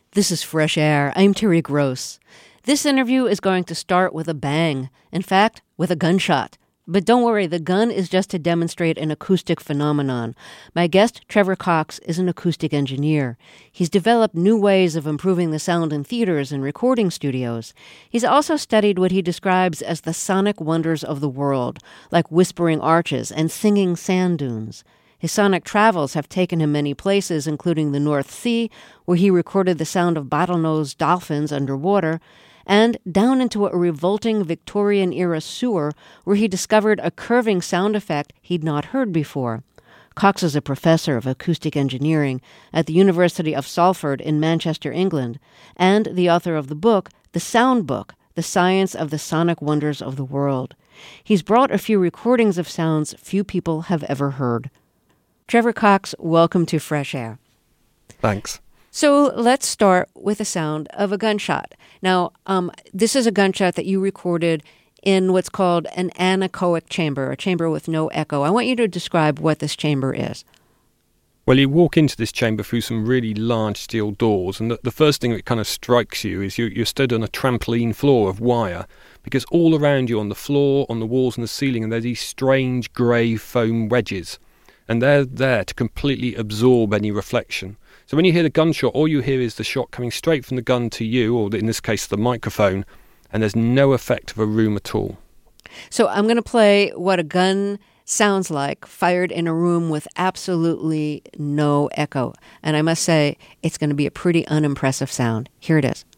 This is Fresh Air. I'm Terry Gross. This interview is going to start with a bang. In fact, with a gunshot. But don't worry, the gun is just to demonstrate an acoustic phenomenon. My guest, Trevor Cox, is an acoustic engineer. He's developed new ways of improving the sound in theaters and recording studios. He's also studied what he describes as the sonic wonders of the world, like whispering arches and singing sand dunes. His sonic travels have taken him many places, including the North Sea, where he recorded the sound of bottlenose dolphins underwater, and down into a revolting Victorian-era sewer where he discovered a curving sound effect he'd not heard before. Cox is a professor of acoustic engineering at the University of Salford in Manchester, England, and the author of the book, The Sound Book, The Science of the Sonic Wonders of the World. He's brought a few recordings of sounds few people have ever heard. Trevor Cox, welcome to Fresh Air. Thanks. So let's start with the sound of a gunshot. Now, this is a gunshot that you recorded in what's called an anechoic chamber, a chamber with no echo. I want you to describe what this chamber is. Well, you walk into this chamber through some really large steel doors, and the first thing that kind of strikes you is you're stood on a trampoline floor of wire, because all around you on the floor, on the walls and the ceiling, and there's these strange grey foam wedges, and they're there to completely absorb any reflection. So when you hear the gunshot, all you hear is the shot coming straight from the gun to you, or in this case the microphone, and there's no effect of a room at all. So I'm going to play what a gun sounds like fired in a room with absolutely no echo. And I must say, it's going to be a pretty unimpressive sound. Here it is.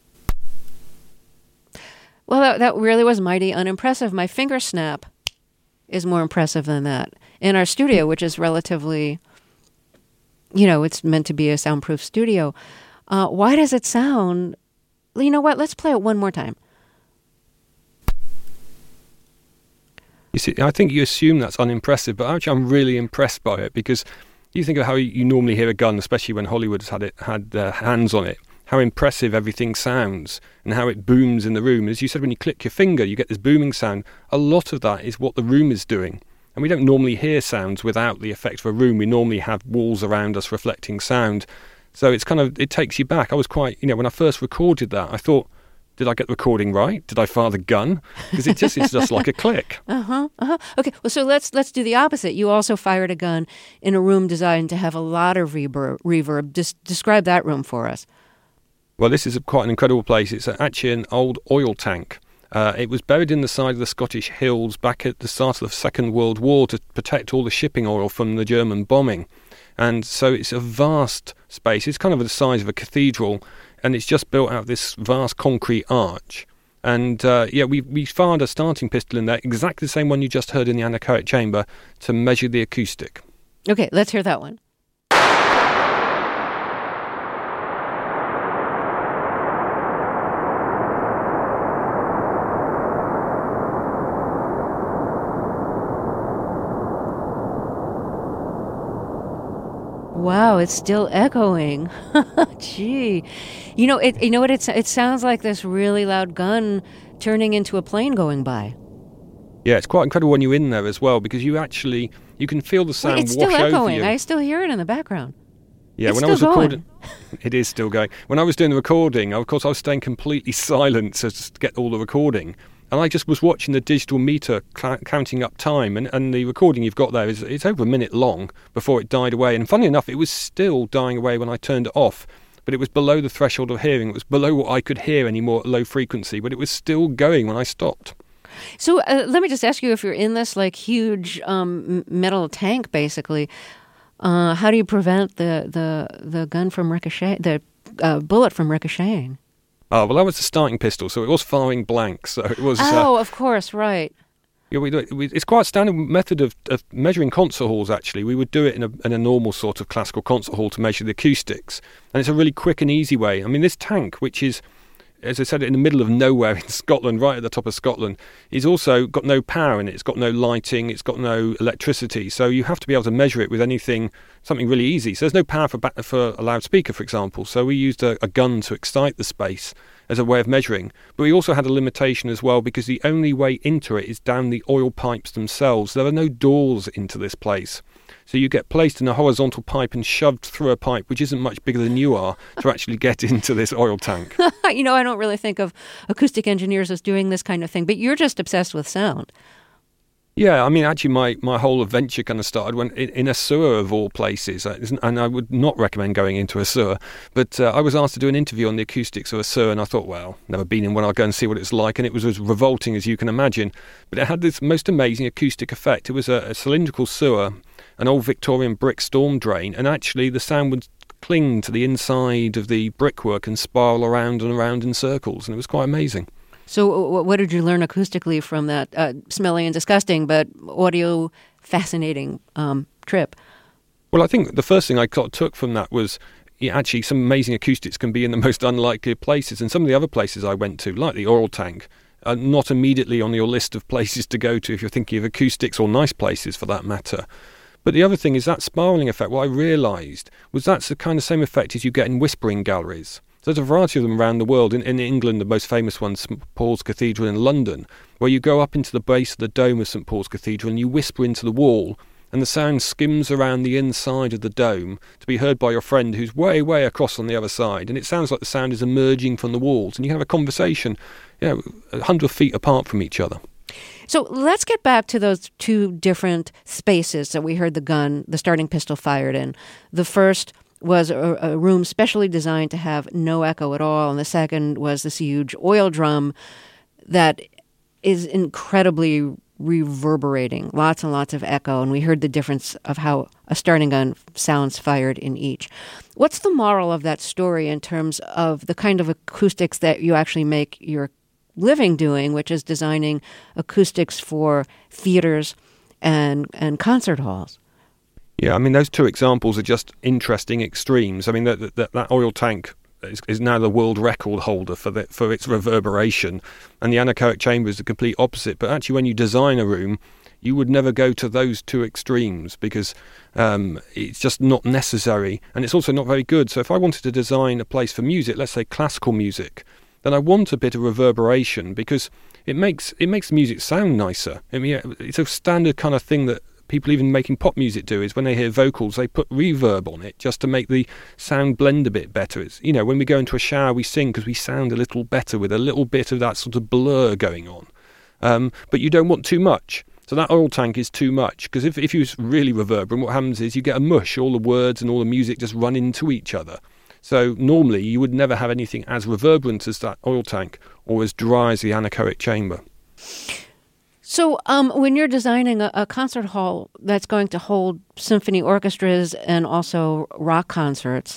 Well, that really was mighty unimpressive. My finger snap is more impressive than that. In our studio, which is relatively... it's meant to be a soundproof studio. Why does it sound... You know what? Let's play it one more time. You see, I think you assume that's unimpressive, but actually I'm really impressed by it, because you think of how you normally hear a gun, especially when Hollywood has had their hands on it, how impressive everything sounds and how it booms in the room. As you said, when you click your finger, you get this booming sound. A lot of that is what the room is doing. And we don't normally hear sounds without the effect of a room. We normally have walls around us reflecting sound. So it takes you back. I was quite, when I first recorded that, I thought, did I get the recording right? Did I fire the gun? Because it's just like a click. Okay, well, so let's do the opposite. You also fired a gun in a room designed to have a lot of reverb. Just describe that room for us. Well, this is quite an incredible place. It's actually an old oil tank. It was buried in the side of the Scottish hills back at the start of the Second World War to protect all the shipping oil from the German bombing. And so it's a vast space. It's kind of the size of a cathedral, and it's just built out of this vast concrete arch. And we fired a starting pistol in there, exactly the same one you just heard in the anechoic chamber, to measure the acoustic. Okay, let's hear that one. Wow, it's still echoing. Gee. It sounds like this really loud gun turning into a plane going by. Yeah, it's quite incredible when you're in there as well, because you can feel the sound wash over you. It's still echoing. I still hear it in the background. Yeah, it's when I was recording, it is still going. When I was doing the recording, of course, I was staying completely silent to get all the recording. And I just was watching the digital meter counting up time, and the recording you've got there it's over a minute long before it died away. And funny enough, it was still dying away when I turned it off, but it was below the threshold of hearing. It was below what I could hear anymore at low frequency, but it was still going when I stopped. So let me just ask you, if you're in this huge metal tank, basically, how do you prevent the gun from ricochet, the bullet from ricocheting? Oh, well, that was the starting pistol, so it was firing blank. So it was. Of course, right. Yeah, it's quite a standard method of measuring concert halls, actually. We would do it in a normal sort of classical concert hall to measure the acoustics. And it's a really quick and easy way. I mean, this tank, which is, as I said, in the middle of nowhere in Scotland, right at the top of Scotland, is also got no power in it. It's got no lighting. It's got no electricity. So you have to be able to measure it with something really easy. So there's no power for a loudspeaker, for example. So we used a gun to excite the space as a way of measuring. But we also had a limitation as well, because the only way into it is down the oil pipes themselves. There are no doors into this place. So you get placed in a horizontal pipe and shoved through a pipe which isn't much bigger than you are to actually get into this oil tank. I don't really think of acoustic engineers as doing this kind of thing, but you're just obsessed with sound. Yeah, I mean, actually, my whole adventure kind of started when in a sewer of all places, and I would not recommend going into a sewer, but I was asked to do an interview on the acoustics of a sewer, and I thought, well, never been in one, I'll go and see what it's like, and it was as revolting as you can imagine, but it had this most amazing acoustic effect. It was a cylindrical sewer, an old Victorian brick storm drain, and actually the sound would cling to the inside of the brickwork and spiral around and around in circles, and it was quite amazing. So what did you learn acoustically from that smelly and disgusting but audio fascinating trip? Well, I think the first thing I took from that was actually some amazing acoustics can be in the most unlikely places. And some of the other places I went to, like the oil tank, are not immediately on your list of places to go to if you're thinking of acoustics, or nice places for that matter. But the other thing is that spiralling effect. What I realised was that's the kind of same effect as you get in whispering galleries. So there's a variety of them around the world. In England, the most famous one's St Paul's Cathedral in London, where you go up into the base of the dome of St Paul's Cathedral and you whisper into the wall, and the sound skims around the inside of the dome to be heard by your friend who's way, way across on the other side. And it sounds like the sound is emerging from the walls, and you can have a conversation, 100 feet apart from each other. So let's get back to those two different spaces that we heard the starting pistol fired in. The first was a room specially designed to have no echo at all, and the second was this huge oil drum that is incredibly reverberating, lots and lots of echo, and we heard the difference of how a starting gun sounds fired in each. What's the moral of that story in terms of the kind of acoustics that you actually make your living doing, which is designing acoustics for theaters and concert halls? Yeah, I mean, those two examples are just interesting extremes. I mean, that oil tank is now the world record holder for its reverberation, and the anechoic chamber is the complete opposite. But actually, when you design a room, you would never go to those two extremes because it's just not necessary, and it's also not very good. So if I wanted to design a place for music, let's say classical music, then I want a bit of reverberation because it makes music sound nicer. I mean, it's a standard kind of thing that people even making pop music do, is when they hear vocals, they put reverb on it just to make the sound blend a bit better. It's, when we go into a shower, we sing because we sound a little better with a little bit of that sort of blur going on. But you don't want too much. So that oil tank is too much, because if you really reverberate, what happens is you get a mush. All the words and all the music just run into each other. So normally you would never have anything as reverberant as that oil tank or as dry as the anechoic chamber. So when you're designing a concert hall that's going to hold symphony orchestras and also rock concerts,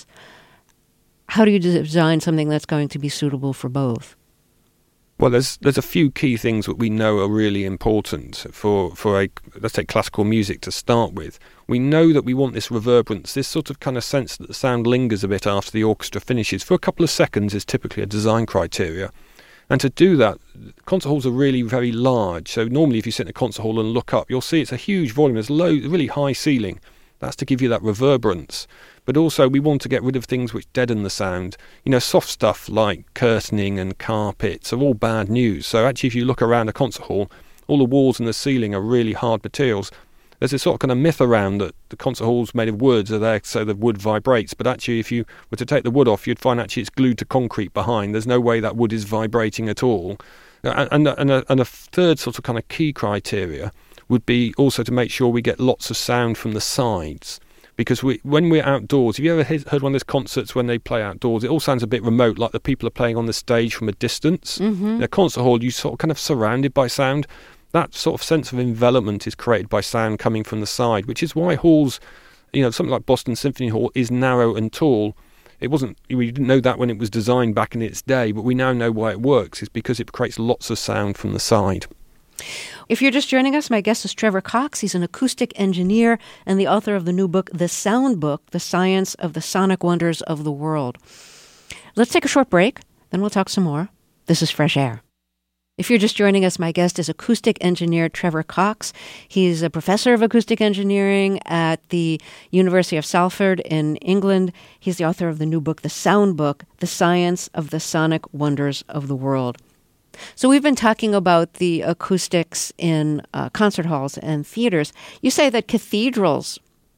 how do you design something that's going to be suitable for both? Well, there's a few key things that we know are really important for let's say classical music to start with. We know that we want this reverberance, this sort of kind of sense that the sound lingers a bit after the orchestra finishes. For a couple of seconds is typically a design criteria. And to do that, concert halls are really very large. So normally if you sit in a concert hall and look up, you'll see it's a huge volume. There's really high ceiling. That's to give you that reverberance. But also we want to get rid of things which deaden the sound. Soft stuff like curtaining and carpets are all bad news. So actually if you look around a concert hall, all the walls and the ceiling are really hard materials. There's a sort of kind of myth around that the concert halls made of woods are there so the wood vibrates, but actually if you were to take the wood off, you'd find actually it's glued to concrete behind. There's no way that wood is vibrating at all. And a third sort of kind of key criteria would be also to make sure we get lots of sound from the sides. Because when we're outdoors, have you ever heard one of those concerts when they play outdoors? It all sounds a bit remote, like the people are playing on the stage from a distance. Mm-hmm. In a concert hall, you're sort of kind of surrounded by sound. That sort of sense of envelopment is created by sound coming from the side, which is why halls, something like Boston Symphony Hall is narrow and tall. We didn't know that when it was designed back in its day, but we now know why it works. It's because it creates lots of sound from the side. If you're just joining us, my guest is Trevor Cox. He's an acoustic engineer and the author of the new book, The Sound Book, The Science of the Sonic Wonders of the World. Let's take a short break, then we'll talk some more. This is Fresh Air. If you're just joining us, my guest is acoustic engineer Trevor Cox. He's a professor of acoustic engineering at the University of Salford in England. He's the author of the new book, The Sound Book, The Science of the Sonic Wonders of the World. So we've been talking about the acoustics in concert halls and theaters. You say that cathedrals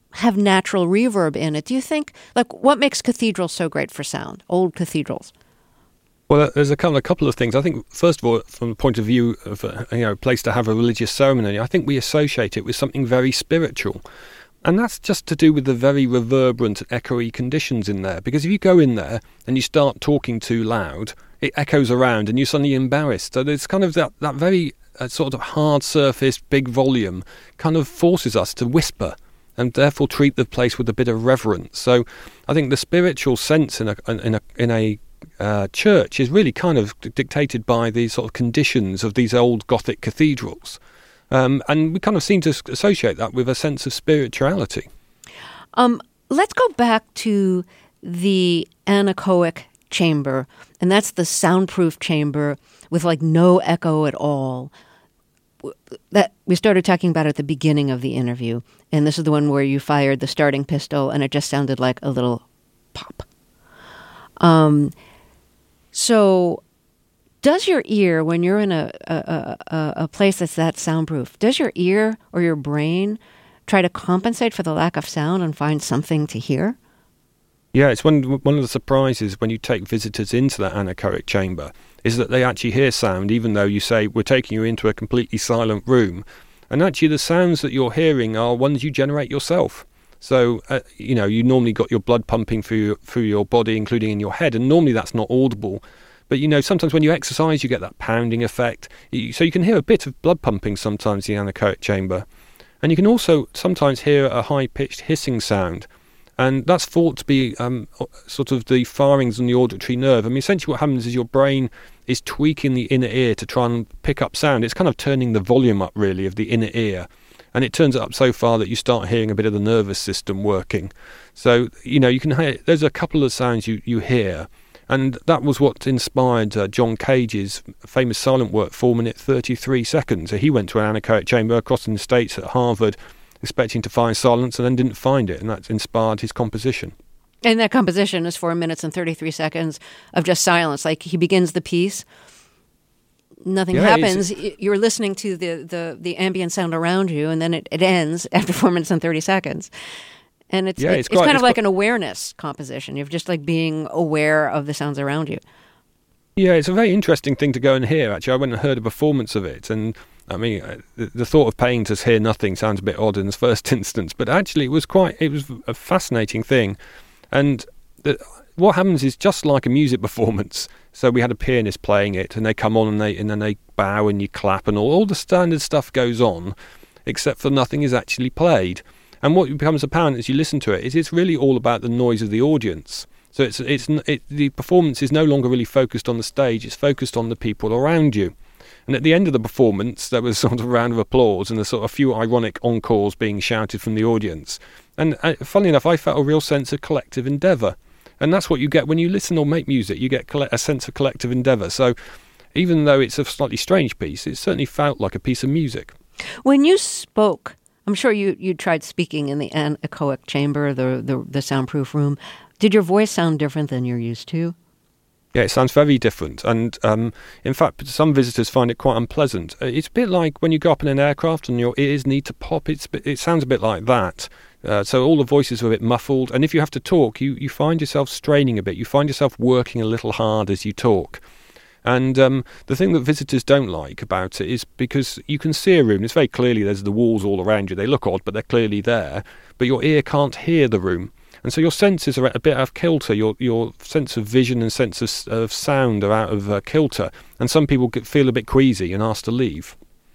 have natural reverb in it. Do you think, like, what makes cathedrals so great for sound, old cathedrals? Well, there's a couple of things. I think, first of all, from the point of view of a place to have a religious ceremony, I think we associate it with something very spiritual. And that's just to do with the very reverberant and echoey conditions in there. Because if you go in there and you start talking too loud, it echoes around and you're suddenly embarrassed. So there's kind of that very sort of hard surface, big volume kind of forces us to whisper and therefore treat the place with a bit of reverence. So I think the spiritual sense in a church is really kind of dictated by the sort of conditions of these old Gothic cathedrals. And we kind of seem to associate that with a sense of spirituality. Let's go back to the anechoic chamber, and that's the soundproof chamber with like no echo at all. That we started talking about at the beginning of the interview, and this is the one where you fired the starting pistol, and it just sounded like a little pop. So does your ear, when you're in a place that's that soundproof, does your ear or your brain try to compensate for the lack of sound and find something to hear? Yeah, it's one of the surprises when you take visitors into that anechoic chamber is that they actually hear sound, even though you say we're taking you into a completely silent room. And actually the sounds that you're hearing are ones you generate yourself. So, you normally got your blood pumping through your body, including in your head, and normally that's not audible. But, sometimes when you exercise, you get that pounding effect. So you can hear a bit of blood pumping sometimes in the anechoic chamber. And you can also sometimes hear a high-pitched hissing sound. And that's thought to be sort of the firings on the auditory nerve. I mean, essentially what happens is your brain is tweaking the inner ear to try and pick up sound. It's kind of turning the volume up, really, of the inner ear. And it turns it up so far that you start hearing a bit of the nervous system working. So, you can hear, there's a couple of sounds you hear. And that was what inspired John Cage's famous silent work, 4 minutes 33 seconds. So he went to an anechoic chamber across in the States at Harvard, expecting to find silence, and then didn't find it. And that inspired his composition. And that composition is 4 minutes and 33 seconds of just silence. Like he begins the piece, nothing happens. You're listening to the ambient sound around you, and then it ends after 4 minutes and 30 seconds. And it's kind of like an awareness composition. You're just like being aware of the sounds around you. Yeah, it's a very interesting thing to go and hear, actually. I went and heard a performance of it, and I mean, the thought of paying to hear nothing sounds a bit odd in the first instance, but actually it was a fascinating thing. And what happens is just like a music performance. So we had a pianist playing it, and they come on and then they bow and you clap, and all the standard stuff goes on, except for nothing is actually played. And what becomes apparent as you listen to it is it's really all about the noise of the audience. So the performance is no longer really focused on the stage; it's focused on the people around you. And at the end of the performance, there was sort of a round of applause and a sort of few ironic encores being shouted from the audience. And funnily enough, I felt a real sense of collective endeavour. And that's what you get when you listen or make music. You get a sense of collective endeavour. So even though it's a slightly strange piece, it certainly felt like a piece of music. When you spoke, I'm sure you tried speaking in the anechoic chamber, the soundproof room. Did your voice sound different than you're used to? Yeah, it sounds very different. And in fact, some visitors find it quite unpleasant. It's a bit like when you go up in an aircraft and your ears need to pop. It sounds a bit like that. So all the voices are a bit muffled. And if you have to talk, you find yourself straining a bit. You find yourself working a little hard as you talk. And the thing that visitors don't like about it is because you can see a room. It's very clearly there's the walls all around you. They look odd, but they're clearly there. But your ear can't hear the room. And so your senses are a bit out of kilter. Your sense of vision and sense of sound are out of kilter. And some people feel a bit queasy and ask to leave.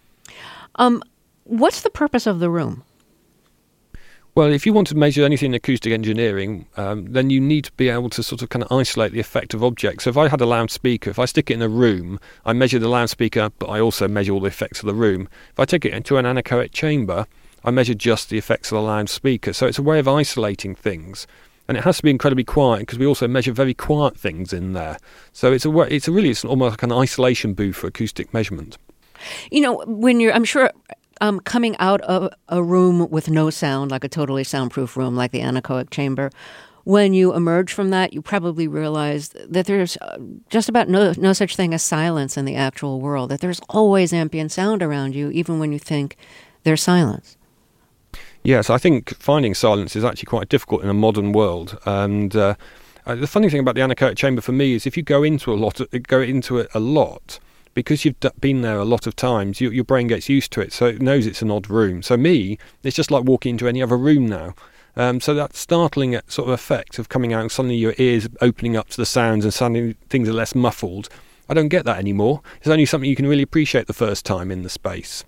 What's the purpose of the room? Well, if you want to measure anything in acoustic engineering, then you need to be able to sort of kind of isolate the effect of objects. So if I had a loudspeaker, if I stick it in a room, I measure the loudspeaker, but I also measure all the effects of the room. If I take it into an anechoic chamber, I measure just the effects of the loudspeaker. So it's a way of isolating things. And it has to be incredibly quiet because we also measure very quiet things in there. So it's almost like an isolation booth for acoustic measurement. I'm sure coming out of a room with no sound, like a totally soundproof room, like the anechoic chamber, when you emerge from that, you probably realize that there's just about no such thing as silence in the actual world, that there's always ambient sound around you, even when you think there's silence. Yes, I think finding silence is actually quite difficult in a modern world. And the funny thing about the anechoic chamber for me is if you go into it a lot, because you've been there a lot of times, your brain gets used to it, so it knows it's an odd room. So me, it's just like walking into any other room now. So that startling sort of effect of coming out and suddenly your ears opening up to the sounds and suddenly things are less muffled, I don't get that anymore. It's only something you can really appreciate the first time in the space.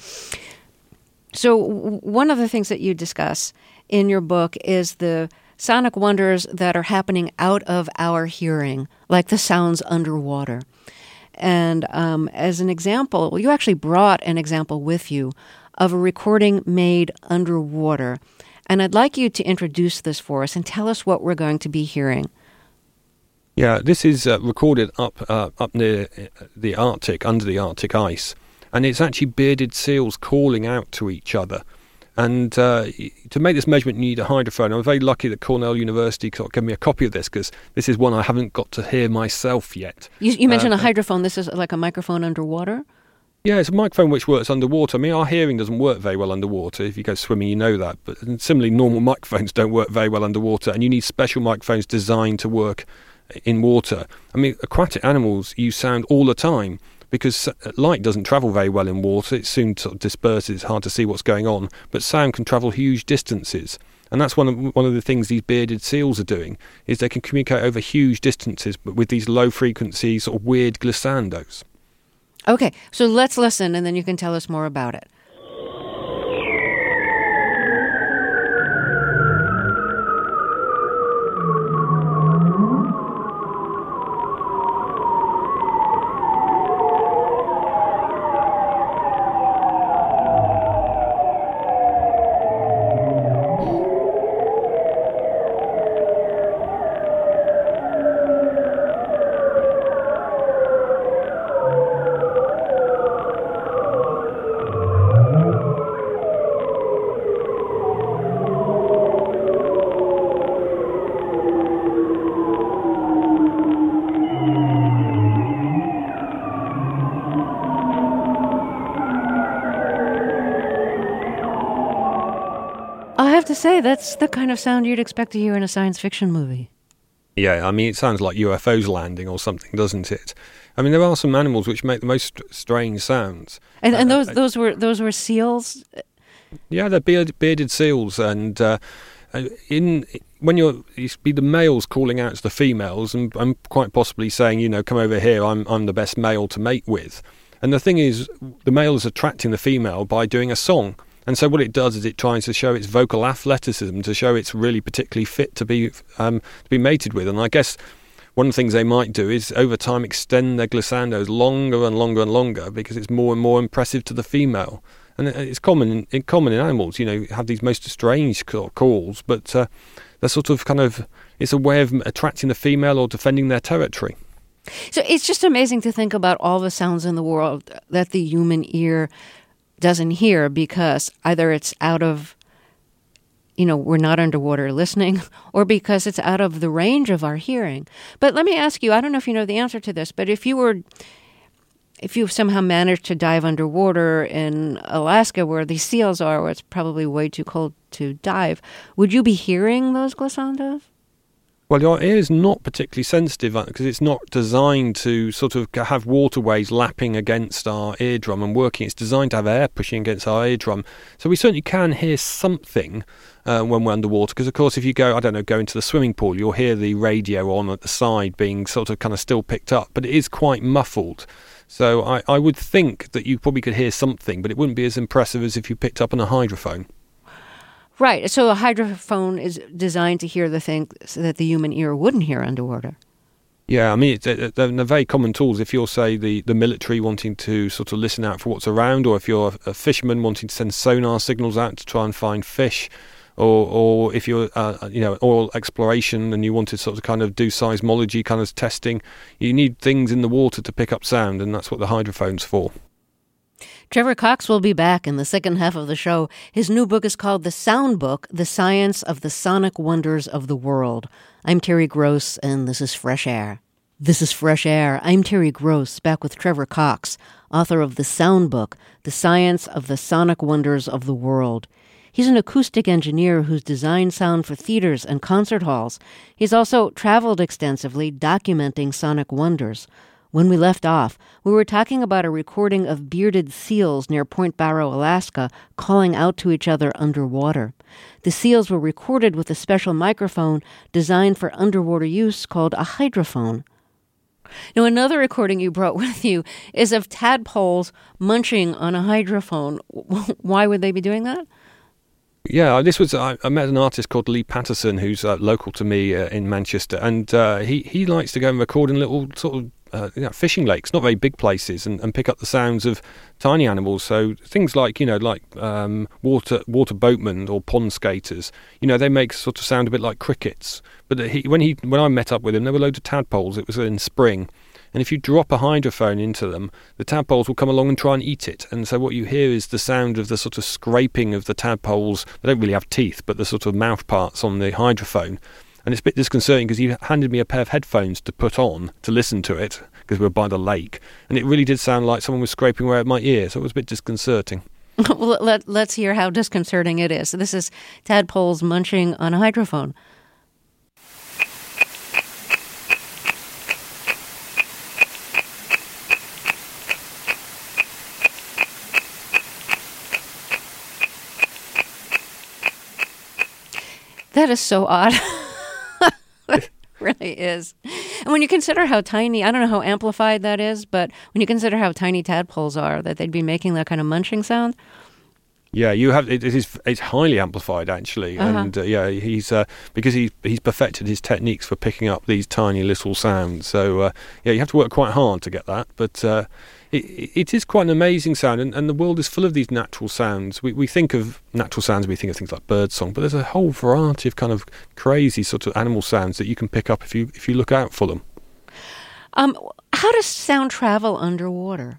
So one of the things that you discuss in your book is the sonic wonders that are happening out of our hearing, like the sounds underwater. And as an example, you actually brought an example with you of a recording made underwater. And I'd like you to introduce this for us and tell us what we're going to be hearing. Yeah, this is recorded up near the Arctic, under the Arctic ice. And it's actually bearded seals calling out to each other. And to make this measurement, you need a hydrophone. I'm very lucky that Cornell University gave me a copy of this, because this is one I haven't got to hear myself yet. You mentioned a hydrophone. This is like a microphone underwater? Yeah, it's a microphone which works underwater. I mean, our hearing doesn't work very well underwater. If you go swimming, you know that. But similarly, normal microphones don't work very well underwater, and you need special microphones designed to work in water. I mean, aquatic animals use sound all the time, because light doesn't travel very well in water. It soon sort of disperses. It's hard to see what's going on. But sound can travel huge distances. And that's one of the things these bearded seals are doing, is they can communicate over huge distances, but with these low-frequency, sort of weird glissandos. Okay, so let's listen, and then you can tell us more about it. I have to say, that's the kind of sound you'd expect to hear in a science fiction movie. Yeah, I mean, it sounds like UFOs landing or something, doesn't it? I mean, there are some animals which make the most strange sounds. And those were seals? Yeah, they're bearded seals, and when you see the males calling out to the females, and quite possibly saying, come over here, I'm the best male to mate with. And the thing is, the male is attracting the female by doing a song. And so what it does is it tries to show its vocal athleticism, to show it's really particularly fit to be mated with. And I guess one of the things they might do is over time extend their glissandos longer and longer and longer, because it's more and more impressive to the female. And it's common in animals, have these most strange calls, but they're sort of it's a way of attracting the female or defending their territory. So it's just amazing to think about all the sounds in the world that the human ear doesn't hear, because either it's out of, we're not underwater listening, or because it's out of the range of our hearing. But let me ask you, I don't know if you know the answer to this, but if you somehow managed to dive underwater in Alaska where these seals are, where it's probably way too cold to dive, would you be hearing those glissandos? Well, your ear is not particularly sensitive, because it's not designed to sort of have waterways lapping against our eardrum and working. It's designed to have air pushing against our eardrum. So we certainly can hear something when we're underwater, because, of course, if you go into the swimming pool, you'll hear the radio on at the side being sort of kind of still picked up, but it is quite muffled. So I would think that you probably could hear something, but it wouldn't be as impressive as if you picked up on a hydrophone. Right, so a hydrophone is designed to hear the things that the human ear wouldn't hear underwater. Yeah, I mean, they're very common tools. If you're, say, the military wanting to sort of listen out for what's around, or if you're a fisherman wanting to send sonar signals out to try and find fish, or if you're, oil exploration and you want to sort of kind of do seismology kind of testing, you need things in the water to pick up sound, and that's what the hydrophone's for. Trevor Cox will be back in the second half of the show. His new book is called The Sound Book, The Science of the Sonic Wonders of the World. I'm Terry Gross, and this is Fresh Air. This is Fresh Air. I'm Terry Gross, back with Trevor Cox, author of The Sound Book, The Science of the Sonic Wonders of the World. He's an acoustic engineer who's designed sound for theaters and concert halls. He's also traveled extensively, documenting sonic wonders. When we left off, we were talking about a recording of bearded seals near Point Barrow, Alaska, calling out to each other underwater. The seals were recorded with a special microphone designed for underwater use called a hydrophone. Now, another recording you brought with you is of tadpoles munching on a hydrophone. Why would they be doing that? Yeah, I met an artist called Lee Patterson who's local to me in Manchester, and he likes to go and record in little sort of fishing lakes, not very big places, and pick up the sounds of tiny animals. So things like water boatmen or pond skaters, they make sort of sound a bit like crickets. But when I met up with him, there were loads of tadpoles. It was in spring, and if you drop a hydrophone into them, the tadpoles will come along and try and eat it. And so what you hear is the sound of the sort of scraping of the tadpoles. They don't really have teeth, but the sort of mouth parts on the hydrophone. And it's a bit disconcerting because he handed me a pair of headphones to put on to listen to it because we were by the lake. And it really did sound like someone was scraping away at my ear. So it was a bit disconcerting. Well, let's hear how disconcerting it is. So this is tadpoles munching on a hydrophone. That is so odd. It really is. And when you consider how tiny, I don't know how amplified that is, but when you consider how tiny tadpoles are, that they'd be making that kind of munching sound. Yeah, you have it's highly amplified actually, and he's because he's perfected his techniques for picking up these tiny little sounds. So you have to work quite hard to get that, but it is quite an amazing sound, and the world is full of these natural sounds. We think of natural sounds, we think of things like birdsong, but there's a whole variety of kind of crazy sort of animal sounds that you can pick up if you look out for them. How does sound travel underwater?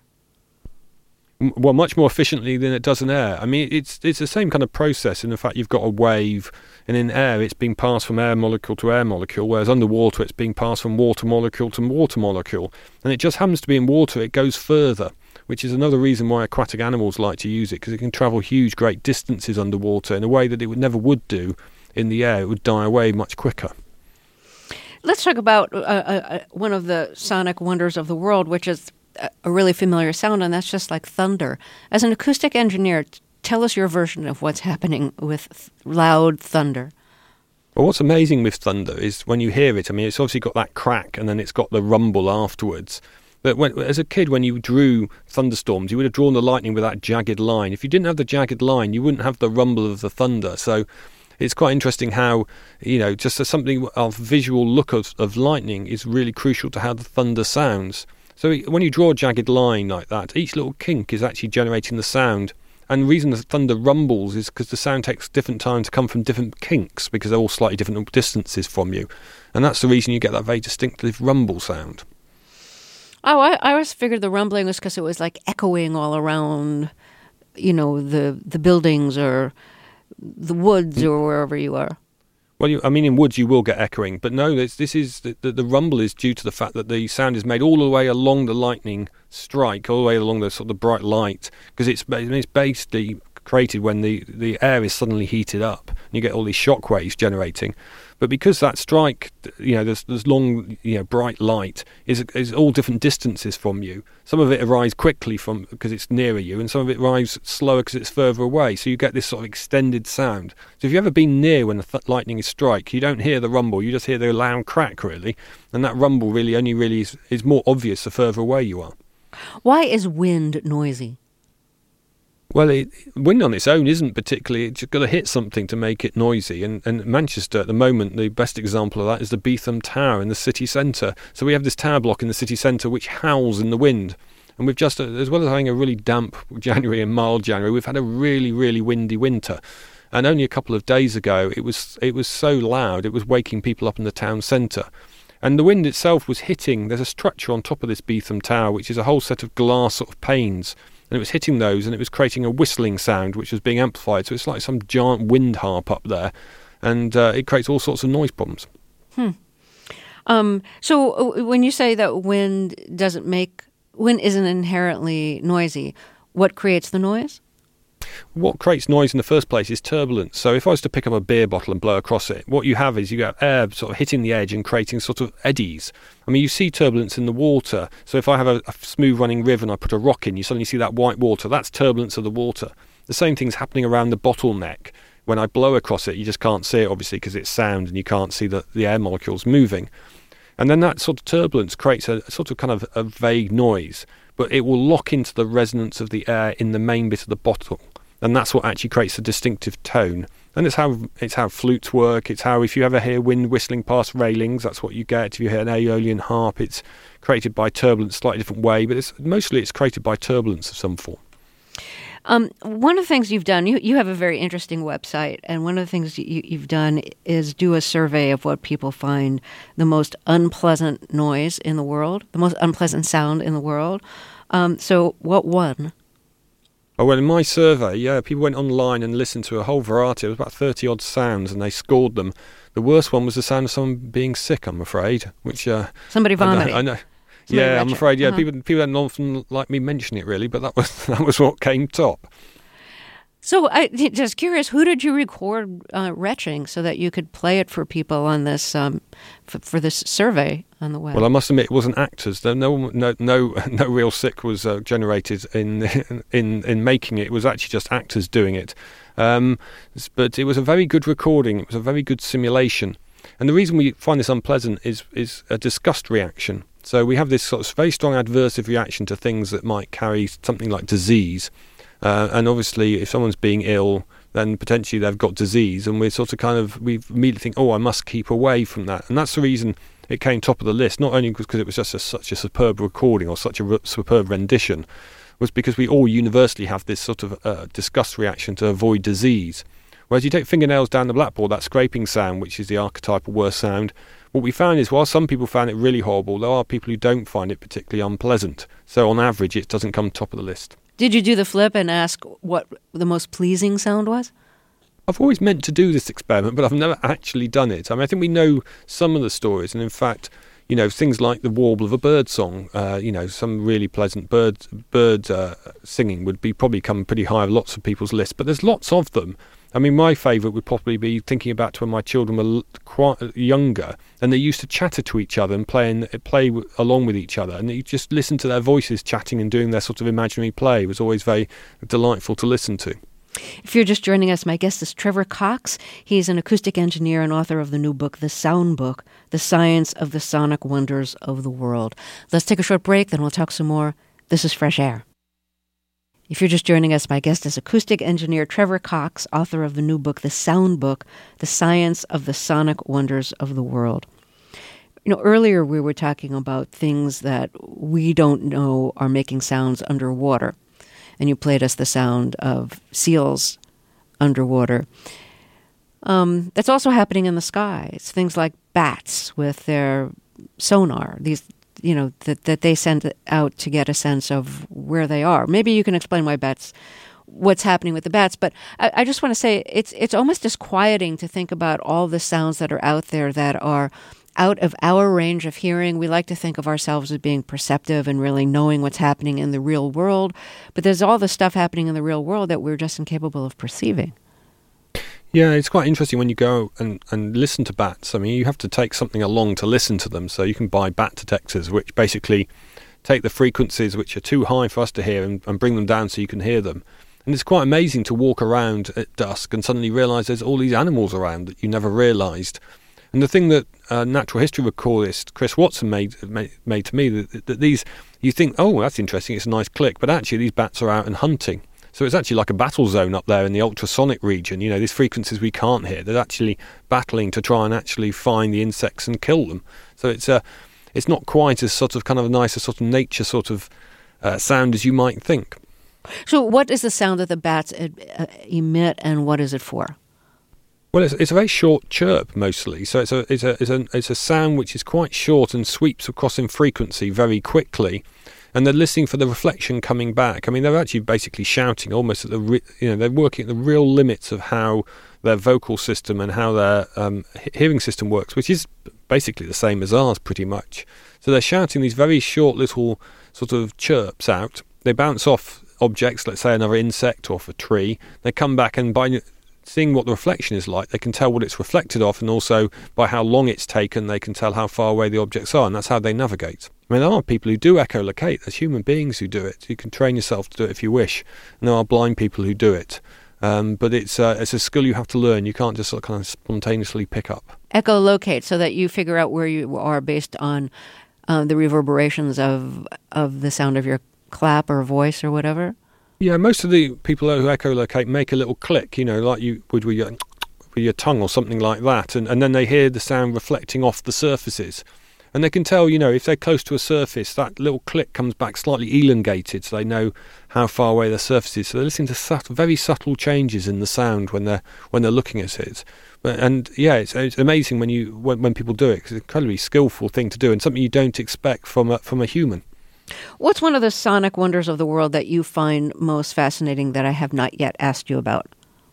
Well, much more efficiently than it does in air. I mean, it's the same kind of process. In the fact, you've got a wave, and in air, it's being passed from air molecule to air molecule, whereas underwater, it's being passed from water molecule to water molecule. And it just happens to be in water, it goes further, which is another reason why aquatic animals like to use it, because it can travel huge, great distances underwater in a way that it never would do in the air. It would die away much quicker. Let's talk about one of the sonic wonders of the world, which is a really familiar sound, and that's just like thunder. As an acoustic engineer, tell us your version of what's happening with loud thunder. Well, what's amazing with thunder is when you hear it, I mean, it's obviously got that crack and then it's got the rumble afterwards. But as a kid, when you drew thunderstorms, you would have drawn the lightning with that jagged line. If you didn't have the jagged line, you wouldn't have the rumble of the thunder. So it's quite interesting how, just as something of visual look of lightning is really crucial to how the thunder sounds. So when you draw a jagged line like that, each little kink is actually generating the sound. And the reason the thunder rumbles is because the sound takes different time to come from different kinks, because they're all slightly different distances from you. And that's the reason you get that very distinctive rumble sound. Oh, I always figured the rumbling was because it was like echoing all around, the buildings or the woods or wherever you are. Well, in woods you will get echoing, but no, the rumble is due to the fact that the sound is made all the way along the lightning strike, all the way along the sort of bright light, because it's basically created when the air is suddenly heated up, and you get all these shock waves generating. But because that strike, there's long, bright light is all different distances from you. Some of it arrives quickly because it's nearer you, and some of it arrives slower because it's further away. So you get this sort of extended sound. So if you've ever been near when the lightning strikes, you don't hear the rumble, you just hear the loud crack, really. And that rumble really is more obvious the further away you are. Why is wind noisy? Well, wind on its own isn't particularly. It's got to hit something to make it noisy. And Manchester, at the moment, the best example of that is the Beetham Tower in the city centre. So we have this tower block in the city centre which howls in the wind. And we've just, as well as having a really damp January and mild January, we've had a really, really windy winter. And only a couple of days ago, it was so loud, it was waking people up in the town centre. And the wind itself was hitting. There's a structure on top of this Beetham Tower, which is a whole set of glass sort of panes. And it was hitting those, and it was creating a whistling sound, which was being amplified. So it's like some giant wind harp up there, and it creates all sorts of noise problems. So when you say that wind isn't inherently noisy, what creates the noise? What creates noise in the first place is turbulence. So if I was to pick up a beer bottle and blow across it, what you have is you have air sort of hitting the edge and creating sort of eddies. I mean, you see turbulence in the water. So if I have a smooth running river and I put a rock in, you suddenly see that white water. That's turbulence of the water. The same thing's happening around the bottleneck. When I blow across it, you just can't see it, obviously, because it's sound and you can't see the air molecules moving. And then that sort of turbulence creates a sort of kind of a vague noise, but it will lock into the resonance of the air in the main bit of the bottle. And that's what actually creates a distinctive tone. And it's how flutes work. It's how, if you ever hear wind whistling past railings, that's what you get. If you hear an aeolian harp, it's created by turbulence, slightly different way, but it's created by turbulence of some form. One of the things you've done, you have a very interesting website, and one of the things you've done is do a survey of what people find the most unpleasant noise in the world, the most unpleasant sound in the world. So what won? Oh, well, in my survey, people went online and listened to a whole variety. It was about 30-odd sounds, and they scored them. The worst one was the sound of someone being sick, I'm afraid, which... Somebody vomiting. I know. Yeah, I'm afraid. Yeah, people don't often like me mention it, really, but that was what came top. So, just curious, who did you record retching so that you could play it for people on this for this survey on the web? Well, I must admit, it wasn't actors. No real sick was generated in making it. It was actually just actors doing it. But it was a very good recording. It was a very good simulation. And the reason we find this unpleasant is a disgust reaction. So we have this sort of very strong adversive reaction to things that might carry something like disease. And obviously, if someone's being ill, then potentially they've got disease. And we immediately think, I must keep away from that. And that's the reason it came top of the list, not only because it was just such a superb recording or such a superb rendition, was because we all universally have this sort of disgust reaction to avoid disease. Whereas you take fingernails down the blackboard, that scraping sound, which is the archetypal worst sound, what we found is, while some people found it really horrible, there are people who don't find it particularly unpleasant. So on average, it doesn't come top of the list. Did you do the flip and ask what the most pleasing sound was? I've always meant to do this experiment, but I've never actually done it. I mean, I think we know some of the stories, and in fact, things like the warble of a bird song, some really pleasant bird singing would probably come pretty high on lots of people's lists, but there's lots of them. I mean, my favourite would probably be thinking about when my children were quite younger, and they used to chatter to each other and play along with each other, and you just listen to their voices chatting and doing their sort of imaginary play. It was always very delightful to listen to. If you're just joining us, my guest is Trevor Cox. He's an acoustic engineer and author of the new book, The Sound Book, The Science of the Sonic Wonders of the World. Let's take a short break, then we'll talk some more. This is Fresh Air. If you're just joining us, my guest is acoustic engineer Trevor Cox, author of the new book, The Sound Book, The Science of the Sonic Wonders of the World. Earlier we were talking about things that we don't know are making sounds underwater. And you played us the sound of seals underwater. That's also happening in the skies. Things like bats with their sonar, that they send out to get a sense of where they are. Maybe you can explain what's happening with the bats. But I just want to say it's almost disquieting to think about all the sounds that are out there that are out of our range of hearing. We like to think of ourselves as being perceptive and really knowing what's happening in the real world. But there's all the stuff happening in the real world that we're just incapable of perceiving. Yeah, it's quite interesting when you go and listen to bats. I mean, you have to take something along to listen to them. So you can buy bat detectors, which basically take the frequencies which are too high for us to hear and bring them down so you can hear them. And it's quite amazing to walk around at dusk and suddenly realise there's all these animals around that you never realised. And the thing that natural history recordist Chris Watson made to me, that these, you think, that's interesting, it's a nice click, but actually these bats are out and hunting. So it's actually like a battle zone up there in the ultrasonic region. These frequencies we can't hear, they're actually battling to try and actually find the insects and kill them. So it's not quite as sort of kind of a nice sort of nature sort of sound as you might think. So what is the sound that the bats emit, and what is it for? Well, it's a very short chirp mostly. So it's a sound which is quite short and sweeps across in frequency very quickly, and they're listening for the reflection coming back. I mean, they're actually basically shouting almost at they're working at the real limits of how their vocal system and how their hearing system works, which is basically the same as ours pretty much. So they're shouting these very short little sort of chirps out. They bounce off objects, let's say another insect or a tree, they come back, and by seeing what the reflection is like, they can tell what it's reflected off, and also by how long it's taken, they can tell how far away the objects are, and that's how they navigate. I mean, there are people who do echolocate. There's human beings who do it. You can train yourself to do it if you wish, and there are blind people who do it. But it's a skill you have to learn. You can't just sort of kind of spontaneously pick up. Echolocate, so that you figure out where you are based on the reverberations of the sound of your clap or voice or whatever? Yeah, most of the people who echolocate make a little click, like you would with your tongue or something like that, and then they hear the sound reflecting off the surfaces. And they can tell, if they're close to a surface, that little click comes back slightly elongated, so they know how far away the surface is. So they're listening to very subtle changes in the sound when they're looking at it. It's amazing when people do it, because it's an incredibly skillful thing to do, and something you don't expect from a human. What's one of the sonic wonders of the world that you find most fascinating that I have not yet asked you about?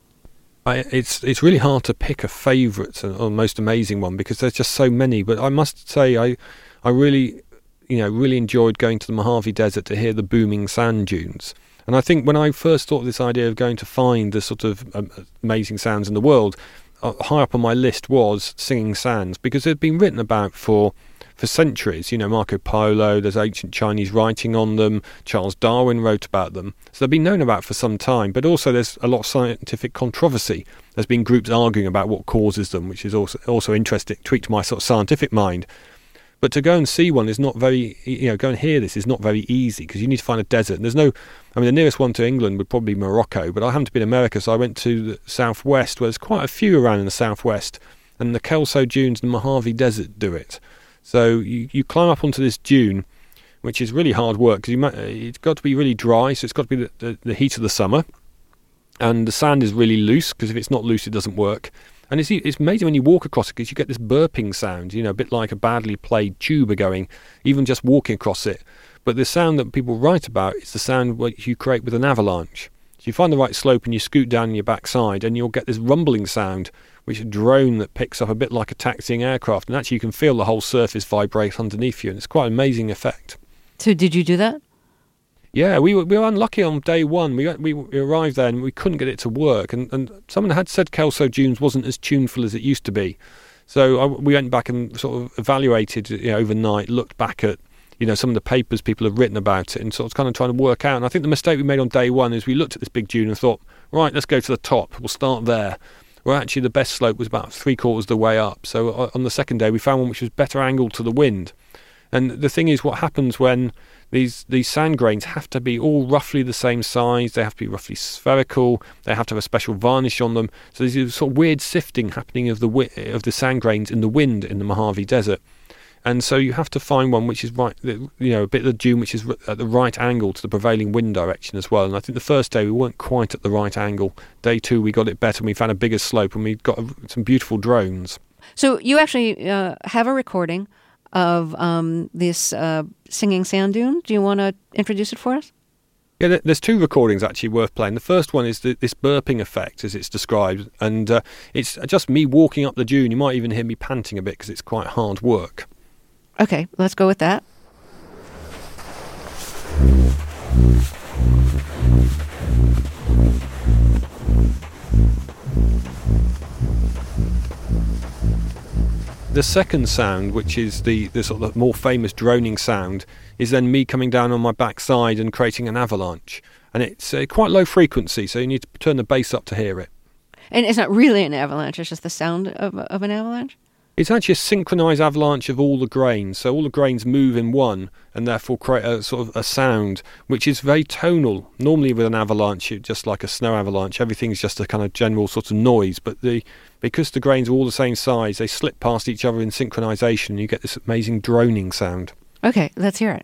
It's really hard to pick a favourite or most amazing one, because there's just so many. But I must say, I really enjoyed going to the Mojave Desert to hear the booming sand dunes. And I think when I first thought of this idea of going to find the sort of amazing sounds in the world, high up on my list was singing sands, because they'd been written about for centuries. Marco Polo, there's ancient Chinese writing on them, Charles Darwin wrote about them. So they've been known about for some time, but also there's a lot of scientific controversy. There's been groups arguing about what causes them, which is also interesting, tweaked my sort of scientific mind. But to go and see one is not very, go and hear this is not very easy, because you need to find a desert. And the nearest one to England would probably be Morocco, but I haven't been in America, so I went to the southwest, where there's quite a few around in the southwest, and the Kelso Dunes and the Mojave Desert do it. So you climb up onto this dune, which is really hard work, because it's got to be really dry, so it's got to be the heat of the summer, and the sand is really loose, because if it's not loose it doesn't work. And it's amazing when you walk across it, because you get this burping sound, a bit like a badly played tuba going, even just walking across it. But the sound that people write about is the sound which you create with an avalanche. So you find the right slope and you scoot down your backside, and you'll get this rumbling sound, which is a drone that picks up a bit like a taxiing aircraft, and actually you can feel the whole surface vibrate underneath you, and it's quite an amazing effect. So did you do that? Yeah, we were unlucky on day one. We arrived there and we couldn't get it to work, and someone had said Kelso Dunes wasn't as tuneful as it used to be. So we went back and sort of evaluated overnight, looked back at some of the papers people have written about it, and sort of kind of trying to work out. And I think the mistake we made on day one is we looked at this big dune and thought, right, let's go to the top. We'll start there. Well, actually, the best slope was about 3/4 of the way up. So on the second day, we found one which was better angled to the wind. And the thing is, what happens when these sand grains have to be all roughly the same size, they have to be roughly spherical, they have to have a special varnish on them. So there's this sort of weird sifting happening of the sand grains in the wind in the Mojave Desert. And so you have to find one which is right, a bit of the dune which is at the right angle to the prevailing wind direction as well. And I think the first day we weren't quite at the right angle. Day two we got it better, and we found a bigger slope, and we got some beautiful drones. So you actually have a recording of this singing sand dune. Do you want to introduce it for us? Yeah, there's two recordings actually worth playing. The first one is this burping effect, as it's described, and it's just me walking up the dune. You might even hear me panting a bit, because it's quite hard work. Okay, let's go with that. The second sound, which is the sort of more famous droning sound, is then me coming down on my backside and creating an avalanche. And it's quite low frequency, so you need to turn the bass up to hear it. And it's not really an avalanche, it's just the sound of an avalanche? It's actually a synchronized avalanche of all the grains. So all the grains move in one, and therefore create a sort of a sound which is very tonal. Normally with an avalanche, just like a snow avalanche, everything's just a kind of general sort of noise. But because the grains are all the same size, they slip past each other in synchronization, and you get this amazing droning sound. Okay, let's hear it.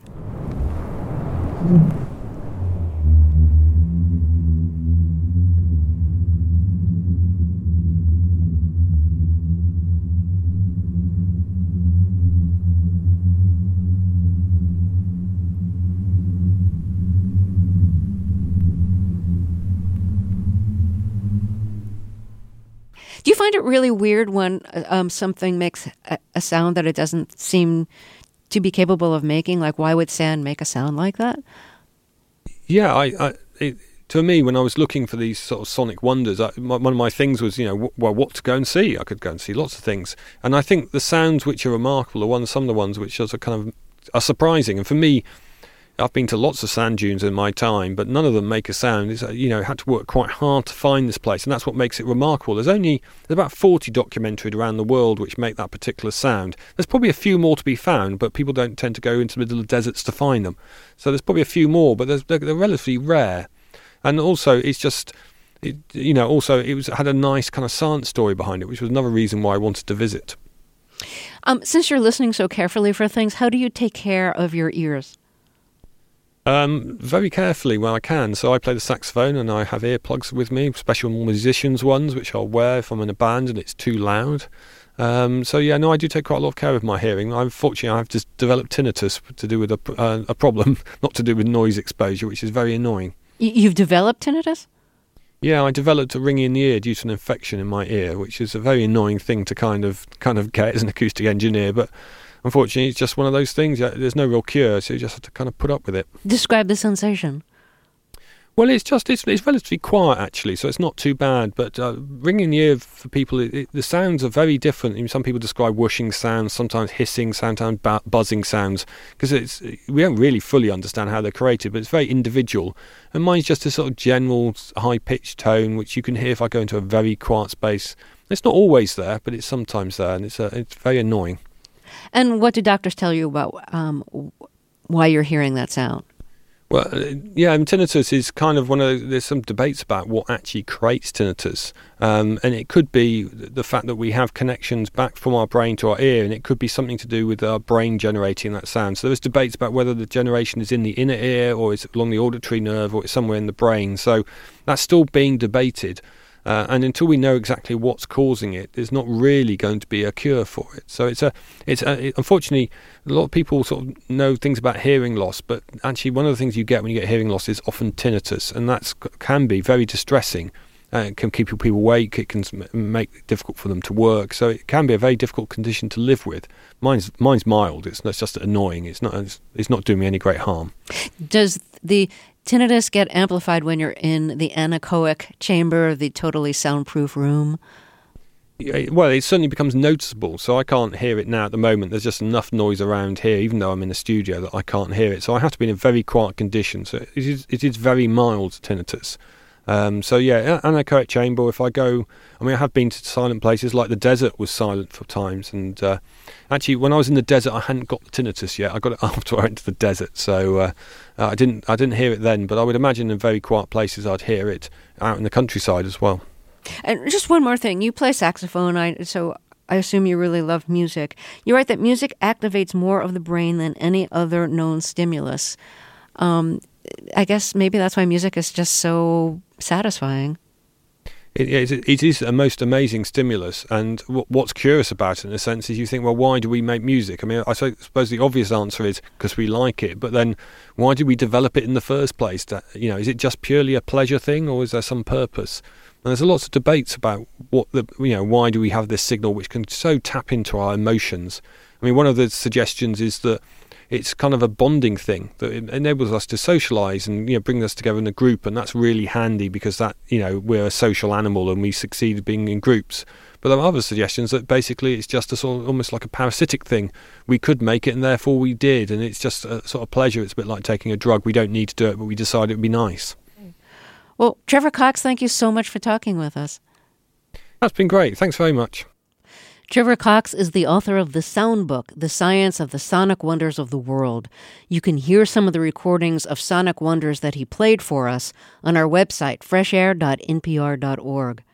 Do you find it really weird when something makes a sound that it doesn't seem to be capable of making? Like, why would sand make a sound like that? Yeah, to me, when I was looking for these sort of sonic wonders, one of my things was, what to go and see. I could go and see lots of things. And I think the sounds which are remarkable are some of the ones which are kind of are surprising. And for me, I've been to lots of sand dunes in my time, but none of them make a sound. It's, had to work quite hard to find this place, and that's what makes it remarkable. There's about 40 documented around the world which make that particular sound. There's probably a few more to be found, but people don't tend to go into the middle of deserts to find them. So there's probably a few more, but they're relatively rare. And also, it's just, it had a nice kind of science story behind it, which was another reason why I wanted to visit. Since you're listening so carefully for things, how do you take care of your ears? Very carefully when I can. So I play the saxophone and I have earplugs with me, special musicians ones, which I'll wear if I'm in a band and it's too loud. I do take quite a lot of care of my hearing. Unfortunately, I've just developed tinnitus to do with a problem, not to do with noise exposure, which is very annoying. You've developed tinnitus? Yeah, I developed a ringing in the ear due to an infection in my ear, which is a very annoying thing to kind of get as an acoustic engineer, but unfortunately, it's just one of those things. There's no real cure, so you just have to kind of put up with it. Describe the sensation. Well, it's relatively quiet, actually, so it's not too bad. But ringing in the ear for people, the sounds are very different. I mean, some people describe whooshing sounds, sometimes hissing, sometimes buzzing sounds, because we don't really fully understand how they're created, but it's very individual. And mine's just a sort of general high-pitched tone, which you can hear if I go into a very quiet space. It's not always there, but it's sometimes there, and it's very annoying. And what do doctors tell you about why you're hearing that sound? Well, tinnitus is kind of there's some debates about what actually creates tinnitus. And it could be the fact that we have connections back from our brain to our ear, and it could be something to do with our brain generating that sound. So there's debates about whether the generation is in the inner ear, or is it along the auditory nerve, or it's somewhere in the brain. So that's still being debated. And until we know exactly what's causing it, there's not really going to be a cure for it. So unfortunately, a lot of people sort of know things about hearing loss, but actually one of the things you get when you get hearing loss is often tinnitus, and that can be very distressing. It can keep people awake. It can make it difficult for them to work. So it can be a very difficult condition to live with. Mine's mild. It's just annoying. It's not doing me any great harm. Does the tinnitus get amplified when you're in the anechoic chamber, the totally soundproof room? Well, it certainly becomes noticeable. So I can't hear it now at the moment. There's just enough noise around here, even though I'm in a studio, that I can't hear it. So I have to be in a very quiet condition. So it is very mild tinnitus. Anechoic chamber. If I go, I have been to silent places, like the desert was silent for times. And actually, when I was in the desert, I hadn't got the tinnitus yet. I got it after I went to the desert. So I didn't hear it then. But I would imagine in very quiet places, I'd hear it out in the countryside as well. And just one more thing. You play saxophone, so I assume you really love music. You write that music activates more of the brain than any other known stimulus. I guess maybe that's why music is just so satisfying. It is a most amazing stimulus, and what's curious about it, in a sense, is you think, well, why do we make music? I suppose the obvious answer is because we like it, but then why did we develop it in the first place? Is it just purely a pleasure thing, or is there some purpose? And there's lots of debates about why do we have this signal which can so tap into our emotions. One of the suggestions is that it's kind of a bonding thing that it enables us to socialise and bring us together in a group, and that's really handy because that we're a social animal and we succeed being in groups. But there are other suggestions that basically it's just a sort of almost like a parasitic thing. We could make it and therefore we did, and it's just a sort of pleasure. It's a bit like taking a drug. We don't need to do it, but we decided it would be nice. Well, Trevor Cox, thank you so much for talking with us. That's been great. Thanks very much. Trevor Cox is the author of The Sound Book, The Science of the Sonic Wonders of the World. You can hear some of the recordings of sonic wonders that he played for us on our website, freshair.npr.org.